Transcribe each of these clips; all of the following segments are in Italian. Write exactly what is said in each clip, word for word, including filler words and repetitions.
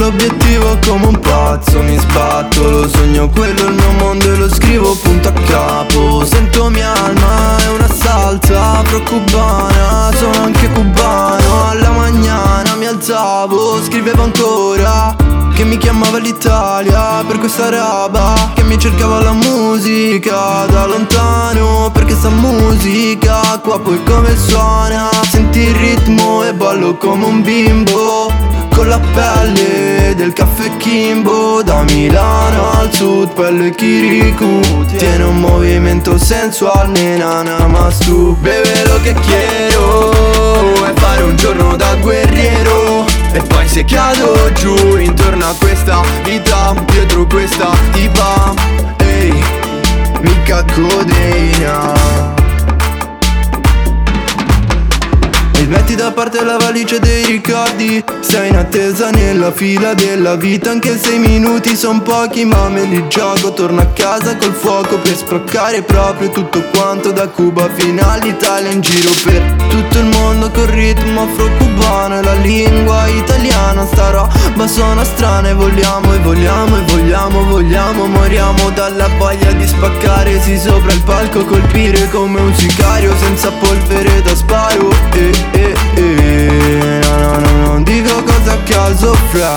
l'obiettivo come un pazzo, mi sbatto, lo sogno, quello è il mio mondo e lo scrivo punto a capo. Sento mia alma, è una salsa afro-cubana, sono anche cubano. Alla mañana mi alzavo, scrivevo ancora che mi chiamava l'Italia per questa roba, che mi cercava la musica da lontano, perché sta musica qua poi come suona. Senti il ritmo e ballo come un bimbo, con la pelle del caffè Kimbo. Da Milano al sud, pelle Chirico, tiene un movimento sensual, nena, nada más tu. Bebe lo che quiero e fare un giorno da guerriero, e poi se cado giù intorno a questa vita, dietro questa tipa, ehi, mica codeina. E metti da parte la valigia dei ricordi, sei in attesa nella fila della vita. Anche sei minuti son pochi ma me li gioco, torno a casa col fuoco per spraccare proprio tutto quanto, da Cuba fino all'Italia, in giro per tutto il mondo col ritmo afro-cubano e la lingua italiana. Sta roba suona strana e vogliamo, e vogliamo, e vogliamo, vogliamo, moriamo dalla voglia di spaccare, sì, sopra il palco, colpire come un sicario senza polvere da sparo. eh. Eh, eh, no, no, no, non dico cosa a caso fra.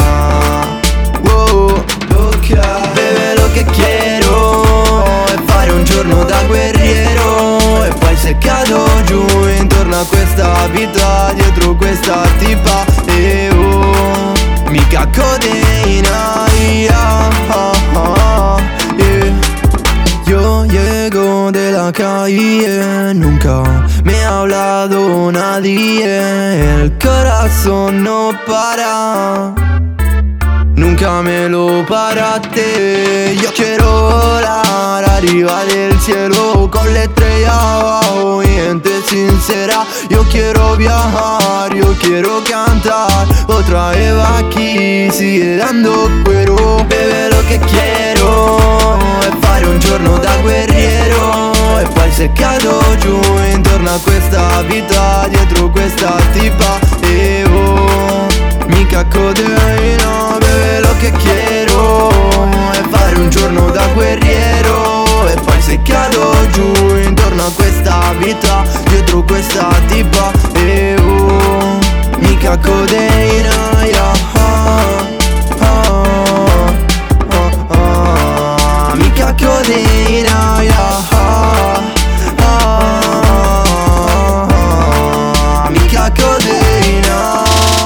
Wow, okay. Bebe lo che quiero e fare un giorno da guerriero, e poi se cado giù intorno a questa vita, dietro questa tipa, e oh, mica codeina, yeah, ah, ah, yeah. Yo llego de la calle, nunca me ha hablado nadie, el corazón no para, nunca me lo paraste. Yo quiero volar arriba del cielo, con la estrella abajo y gente sincera. Yo quiero viajar, yo quiero cantar, otra vez aquí sigue dando cuero. Bebe lo che quiero e fare un giorno da guerriero, e poi se cado giù intorno a questa vita, dietro questa tipa, e oh, mica codeina. Bebe lo che quiero e fare un giorno da guerriero, e poi se cado giù intorno a questa vita, dietro questa tipa, e oh, mica codeina, yeah, ah, ah, ah, ah, mica codeina, yeah, ah, ah, ah, mica codeina.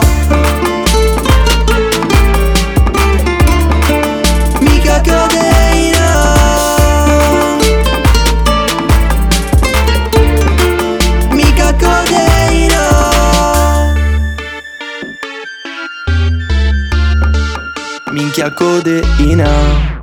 Mica codeina, mica codeina, minchia codeina.